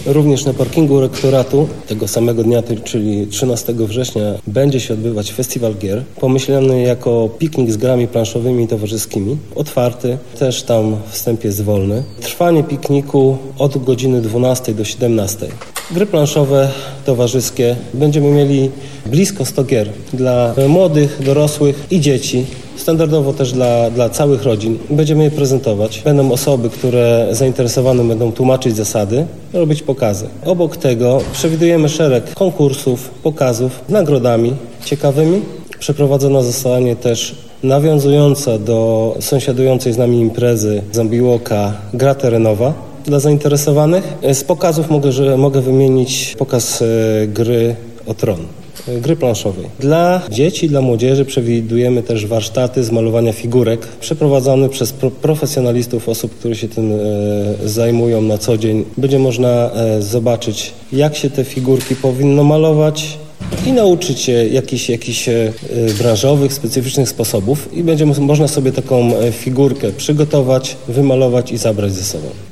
Również na parkingu rektoratu tego samego dnia, czyli 13 września, będzie się odbywać festiwal gier, pomyślany jako piknik z grami planszowymi i towarzyskimi. Otwarty, też tam wstęp jest wolny. Trwanie pikniku od godziny 12 do 17. Gry planszowe, towarzyskie. Będziemy mieli blisko 100 gier dla młodych, dorosłych i dzieci. Standardowo też dla całych rodzin. Będziemy je prezentować. Będą osoby, które zainteresowane będą tłumaczyć zasady, robić pokazy. Obok tego przewidujemy szereg konkursów, pokazów z nagrodami ciekawymi. Przeprowadzona zostanie też nawiązująca do sąsiadującej z nami imprezy Zombie Walka gra terenowa dla zainteresowanych. Z pokazów mogę wymienić pokaz gry o Tron. Gry planszowej. Dla dzieci, dla młodzieży przewidujemy też warsztaty z malowania figurek przeprowadzone przez profesjonalistów, osób, które się tym zajmują na co dzień. Będzie można zobaczyć, jak się te figurki powinno malować i nauczyć się jakichś branżowych, specyficznych sposobów i będzie można sobie taką figurkę przygotować, wymalować i zabrać ze sobą.